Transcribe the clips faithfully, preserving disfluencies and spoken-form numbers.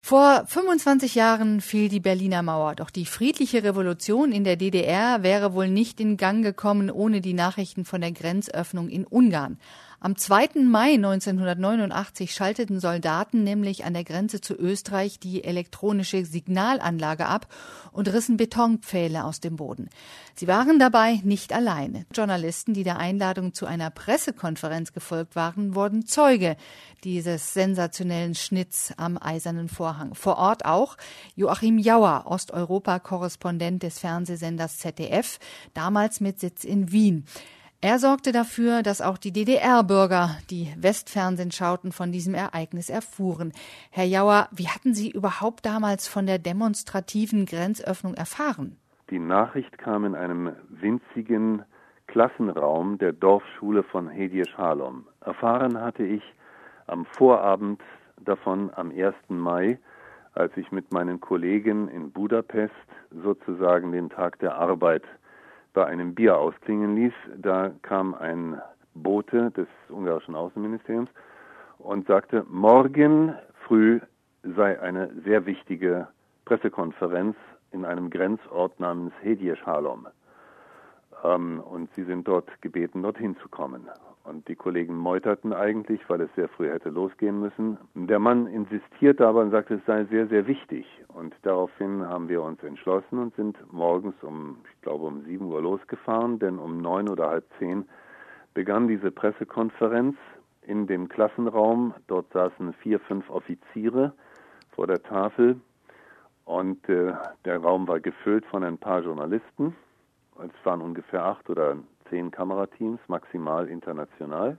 Vor fünfundzwanzig Jahren fiel die Berliner Mauer, doch die friedliche Revolution in der D D R wäre wohl nicht in Gang gekommen ohne die Nachrichten von der Grenzöffnung in Ungarn. Am zweiten Mai neunzehnhundertneunundachtzig schalteten Soldaten nämlich an der Grenze zu Österreich die elektronische Signalanlage ab und rissen Betonpfähle aus dem Boden. Sie waren dabei nicht alleine. Journalisten, die der Einladung zu einer Pressekonferenz gefolgt waren, wurden Zeuge dieses sensationellen Schnitts am Eisernen Vorhang. Vor Ort auch Joachim Jauer, Osteuropa-Korrespondent des Fernsehsenders Z D F, damals mit Sitz in Wien. Er sorgte dafür, dass auch die D D R-Bürger, die Westfernsehen schauten, von diesem Ereignis erfuhren. Herr Jauer, wie hatten Sie überhaupt damals von der demonstrativen Grenzöffnung erfahren? Die Nachricht kam in einem winzigen Klassenraum der Dorfschule von Hedje Schalom. Erfahren hatte ich am Vorabend davon am ersten Mai, als ich mit meinen Kollegen in Budapest sozusagen den Tag der Arbeit bei einem Bier ausklingen ließ. Da kam ein Bote des ungarischen Außenministeriums und sagte, morgen früh sei eine sehr wichtige Pressekonferenz in einem Grenzort namens Hedje Schalom. Ähm, und sie sind dort gebeten, dorthin zu kommen. Und die Kollegen meuterten eigentlich, weil es sehr früh hätte losgehen müssen. Der Mann insistierte aber und sagte, es sei sehr, sehr wichtig. Und daraufhin haben wir uns entschlossen und sind morgens um, ich glaube um sieben Uhr losgefahren, denn um neun oder halb zehn begann diese Pressekonferenz in dem Klassenraum. Dort saßen vier, fünf Offiziere vor der Tafel und äh, der Raum war gefüllt von ein paar Journalisten. Es waren ungefähr acht oder zehn Kamerateams, maximal international.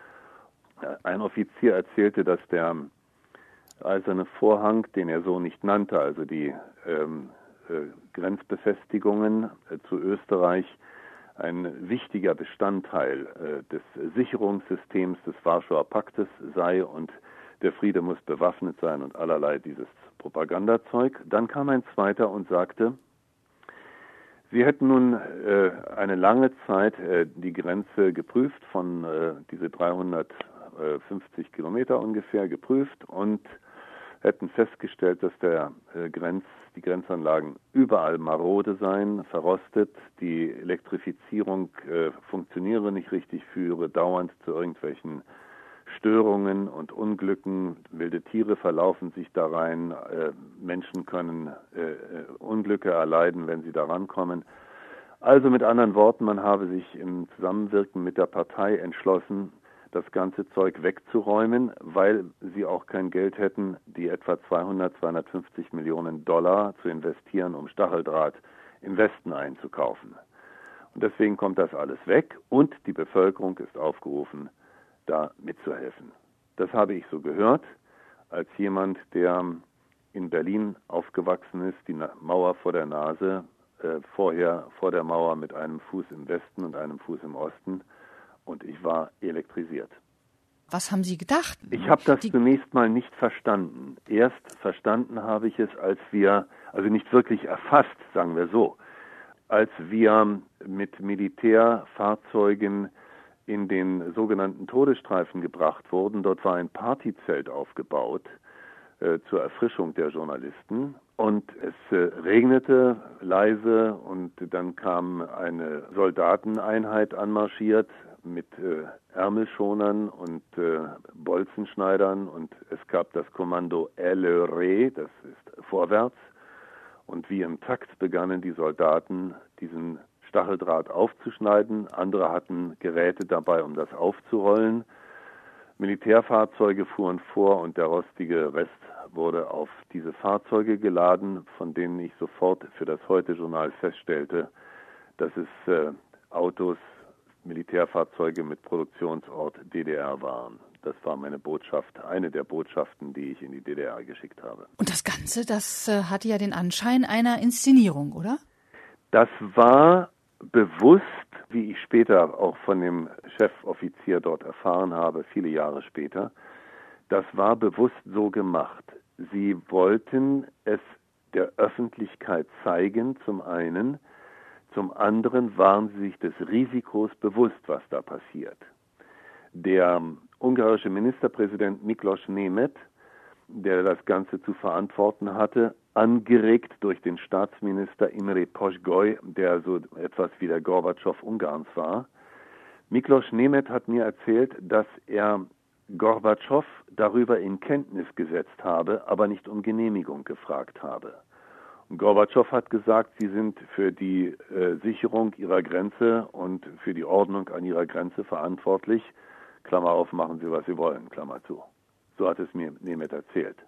Ein Offizier erzählte, dass der Eiserne Vorhang, den er so nicht nannte, also die ähm, äh, Grenzbefestigungen äh, zu Österreich, ein wichtiger Bestandteil äh, des Sicherungssystems des Warschauer Paktes sei und der Friede muss bewaffnet sein und allerlei dieses Propagandazeug. Dann kam ein zweiter und sagte, Sie hätten nun äh, eine lange Zeit äh, die Grenze geprüft, von äh, diese dreihundertfünfzig Kilometer ungefähr geprüft und hätten festgestellt, dass der äh, Grenz, die Grenzanlagen überall marode seien, verrostet, die Elektrifizierung äh, funktioniere nicht richtig, führe dauernd zu irgendwelchen Störungen und Unglücken, wilde Tiere verlaufen sich da rein, äh, Menschen können äh, Unglücke erleiden, wenn sie da rankommen. Also mit anderen Worten, man habe sich im Zusammenwirken mit der Partei entschlossen, das ganze Zeug wegzuräumen, weil sie auch kein Geld hätten, die etwa zweihundert, zweihundertfünfzig Millionen Dollar zu investieren, um Stacheldraht im Westen einzukaufen. Und deswegen kommt das alles weg und die Bevölkerung ist aufgerufen, da mitzuhelfen. Das habe ich so gehört, als jemand, der in Berlin aufgewachsen ist, die Mauer vor der Nase, äh, vorher vor der Mauer mit einem Fuß im Westen und einem Fuß im Osten, und ich war elektrisiert. Was haben Sie gedacht? Ich habe das die zunächst mal nicht verstanden. Erst verstanden habe ich es, als wir, also nicht wirklich erfasst, sagen wir so, als wir mit Militärfahrzeugen in den sogenannten Todesstreifen gebracht wurden. Dort war ein Partyzelt aufgebaut äh, zur Erfrischung der Journalisten. Und es äh, regnete leise und dann kam eine Soldateneinheit anmarschiert mit äh, Ärmelschonern und äh, Bolzenschneidern. Und es gab das Kommando Elle Ré, das ist vorwärts. Und wie im Takt begannen die Soldaten, diesen Stacheldraht aufzuschneiden. Andere hatten Geräte dabei, um das aufzurollen. Militärfahrzeuge fuhren vor und der rostige Rest wurde auf diese Fahrzeuge geladen, von denen ich sofort für das Heute-Journal feststellte, dass es äh, Autos, Militärfahrzeuge mit Produktionsort D D R waren. Das war meine Botschaft, eine der Botschaften, die ich in die D D R geschickt habe. Und das Ganze, das äh, hatte ja den Anschein einer Inszenierung, oder? Das war bewusst, wie ich später auch von dem Chefoffizier dort erfahren habe, viele Jahre später, das war bewusst so gemacht. Sie wollten es der Öffentlichkeit zeigen, zum einen, zum anderen waren sie sich des Risikos bewusst, was da passiert. Der ungarische Ministerpräsident Miklos Németh der das Ganze zu verantworten hatte, angeregt durch den Staatsminister Imre Poschgoj, der so etwas wie der Gorbatschow Ungarns war. Miklos Nemeth hat mir erzählt, dass er Gorbatschow darüber in Kenntnis gesetzt habe, aber nicht um Genehmigung gefragt habe. Und Gorbatschow hat gesagt, sie sind für die äh, Sicherung ihrer Grenze und für die Ordnung an ihrer Grenze verantwortlich. Klammer auf, machen Sie, was Sie wollen, Klammer zu. So hat es mir Nemeth erzählt.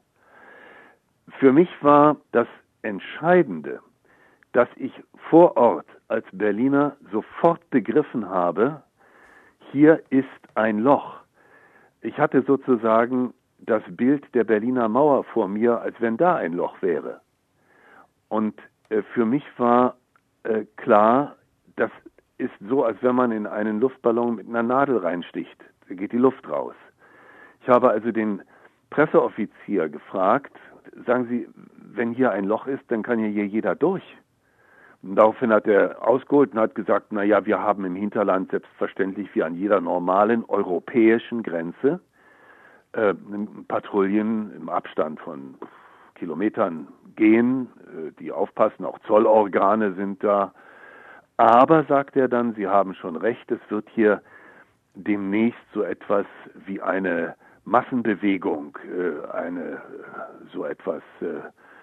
Für mich war das Entscheidende, dass ich vor Ort als Berliner sofort begriffen habe, hier ist ein Loch. Ich hatte sozusagen das Bild der Berliner Mauer vor mir, als wenn da ein Loch wäre. Und äh, für mich war äh, klar, das ist so, als wenn man in einen Luftballon mit einer Nadel reinsticht. Da geht die Luft raus. Ich habe also den Presseoffizier gefragt, sagen Sie, wenn hier ein Loch ist, dann kann hier jeder durch. Und daraufhin hat er ausgeholt und hat gesagt, na ja, wir haben im Hinterland selbstverständlich wie an jeder normalen europäischen Grenze äh, Patrouillen im Abstand von Kilometern gehen, äh, die aufpassen, auch Zollorgane sind da. Aber, sagt er dann, Sie haben schon recht, es wird hier demnächst so etwas wie eine Massenbewegung, äh, eine so etwas äh,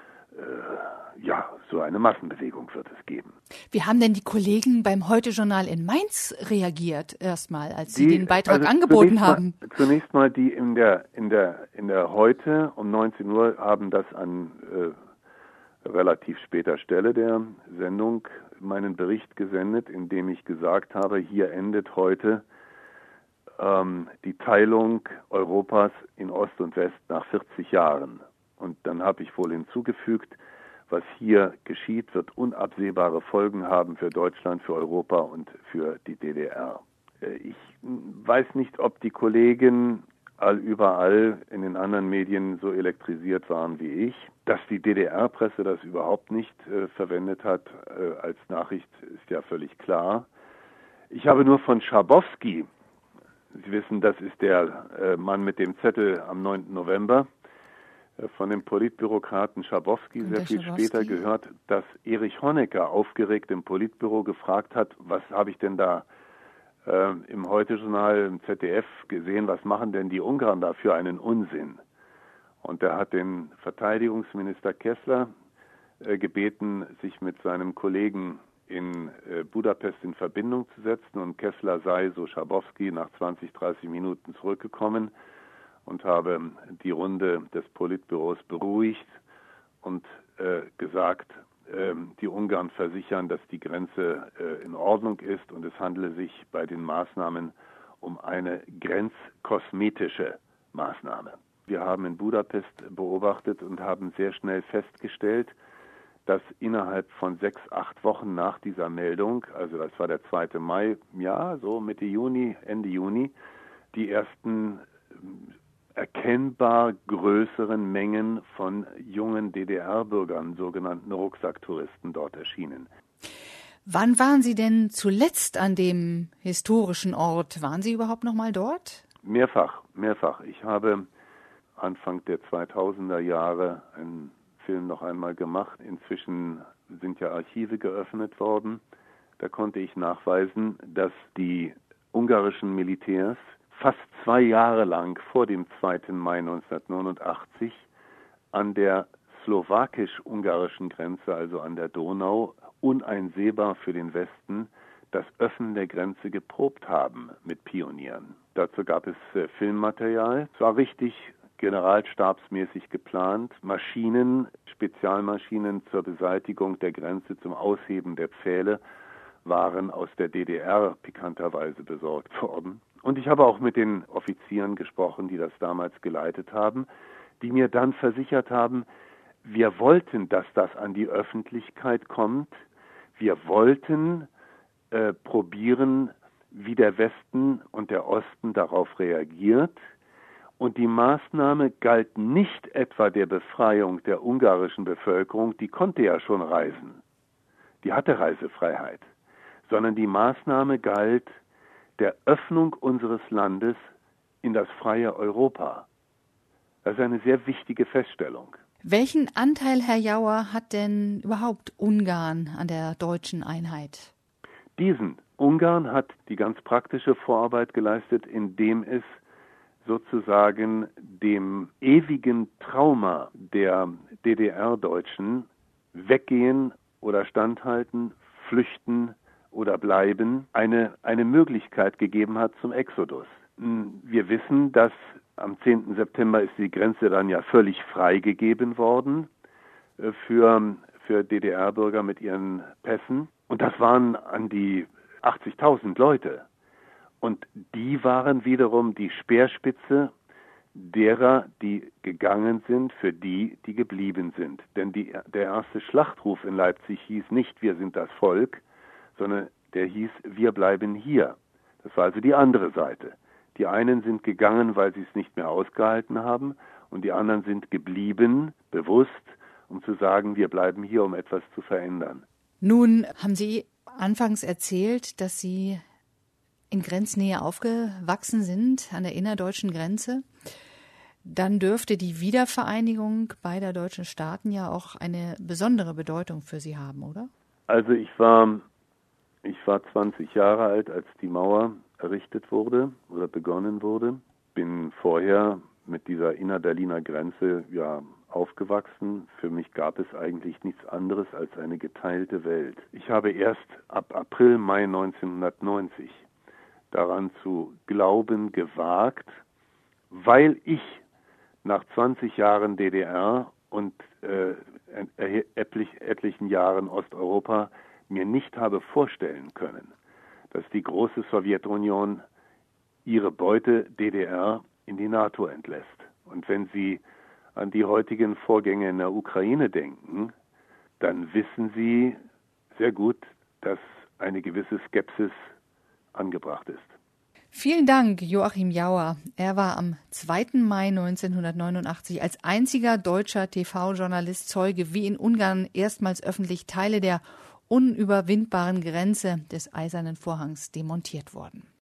ja, so eine Massenbewegung wird es geben. Wie haben denn die Kollegen beim Heute-Journal in Mainz reagiert erstmal, als Sie die, den Beitrag also angeboten zunächst haben? Mal, zunächst mal die in der in der in der Heute um neunzehn Uhr haben das an äh, relativ später Stelle der Sendung meinen Bericht gesendet, in dem ich gesagt habe, hier endet heute ähm, die Teilung Europas in Ost und West nach vierzig Jahren. Und dann habe ich wohl hinzugefügt, was hier geschieht, wird unabsehbare Folgen haben für Deutschland, für Europa und für die D D R. Ich weiß nicht, ob die Kollegen all überall in den anderen Medien so elektrisiert waren wie ich. Dass die D D R-Presse das überhaupt nicht äh, verwendet hat äh, als Nachricht, ist ja völlig klar. Ich habe nur von Schabowski, Sie wissen, das ist der äh, Mann mit dem Zettel am neunten November, von dem Politbürokraten Schabowski sehr viel Schabowski. später gehört, dass Erich Honecker aufgeregt im Politbüro gefragt hat, was habe ich denn da äh, im Heute-Journal, im Z D F gesehen, was machen denn die Ungarn da für einen Unsinn? Und er hat den Verteidigungsminister Kessler äh, gebeten, sich mit seinem Kollegen in äh, Budapest in Verbindung zu setzen, und Kessler sei, so Schabowski, nach zwanzig, dreißig Minuten zurückgekommen und habe die Runde des Politbüros beruhigt und äh, gesagt, äh, die Ungarn versichern, dass die Grenze äh, in Ordnung ist, und es handele sich bei den Maßnahmen um eine grenzkosmetische Maßnahme. Wir haben in Budapest beobachtet und haben sehr schnell festgestellt, dass innerhalb von sechs, acht Wochen nach dieser Meldung, also das war der zweite Mai, ja, so Mitte Juni, Ende Juni, die ersten erkennbar größeren Mengen von jungen D D R-Bürgern, sogenannten Rucksacktouristen, dort erschienen. Wann waren Sie denn zuletzt an dem historischen Ort? Waren Sie überhaupt noch mal dort? Mehrfach, mehrfach. Ich habe Anfang der zweitausender Jahre einen Film noch einmal gemacht. Inzwischen sind ja Archive geöffnet worden. Da konnte ich nachweisen, dass die ungarischen Militärs fast zwei Jahre lang vor dem zweiten Mai neunzehnhundertneunundachtzig an der slowakisch-ungarischen Grenze, also an der Donau, uneinsehbar für den Westen, das Öffnen der Grenze geprobt haben mit Pionieren. Dazu gab es äh, Filmmaterial. Es war richtig generalstabsmäßig geplant. Maschinen, Spezialmaschinen zur Beseitigung der Grenze, zum Ausheben der Pfähle waren aus der D D R pikanterweise besorgt worden. Und ich habe auch mit den Offizieren gesprochen, die das damals geleitet haben, die mir dann versichert haben, wir wollten, dass das an die Öffentlichkeit kommt. Wir wollten äh, probieren, wie der Westen und der Osten darauf reagiert. Und die Maßnahme galt nicht etwa der Befreiung der ungarischen Bevölkerung, die konnte ja schon reisen, die hatte Reisefreiheit, sondern die Maßnahme galt der Öffnung unseres Landes in das freie Europa. Das ist eine sehr wichtige Feststellung. Welchen Anteil, Herr Jauer, hat denn überhaupt Ungarn an der deutschen Einheit? Diesen. Ungarn hat die ganz praktische Vorarbeit geleistet, indem es sozusagen dem ewigen Trauma der D D R-Deutschen weggehen oder standhalten, flüchten oder bleiben, eine, eine Möglichkeit gegeben hat zum Exodus. Wir wissen, dass am zehnten September ist die Grenze dann ja völlig freigegeben worden für, für D D R-Bürger mit ihren Pässen. Und das waren an die achtzigtausend Leute. Und die waren wiederum die Speerspitze derer, die gegangen sind, für die, die geblieben sind. Denn die, der erste Schlachtruf in Leipzig hieß nicht, wir sind das Volk, sondern der hieß, wir bleiben hier. Das war also die andere Seite. Die einen sind gegangen, weil sie es nicht mehr ausgehalten haben, und die anderen sind geblieben, bewusst, um zu sagen, wir bleiben hier, um etwas zu verändern. Nun haben Sie anfangs erzählt, dass Sie in Grenznähe aufgewachsen sind, an der innerdeutschen Grenze. Dann dürfte die Wiedervereinigung beider deutschen Staaten ja auch eine besondere Bedeutung für Sie haben, oder? Also ich war, ich war zwanzig Jahre alt, als die Mauer errichtet wurde oder begonnen wurde. Bin vorher mit dieser Innerberliner Grenze ja aufgewachsen. Für mich gab es eigentlich nichts anderes als eine geteilte Welt. Ich habe erst ab April, Mai neunzehnhundertneunzig daran zu glauben gewagt, weil ich nach zwanzig Jahren D D R und äh, etlich, etlichen Jahren Osteuropa mir nicht habe vorstellen können, dass die große Sowjetunion ihre Beute D D R in die NATO entlässt. Und wenn Sie an die heutigen Vorgänge in der Ukraine denken, dann wissen Sie sehr gut, dass eine gewisse Skepsis angebracht ist. Vielen Dank, Joachim Jauer. Er war am zweiten Mai neunzehnhundertneunundachtzig als einziger deutscher T V-Journalist Zeuge, wie in Ungarn erstmals öffentlich Teile der unüberwindbaren Grenze des Eisernen Vorhangs demontiert wurden.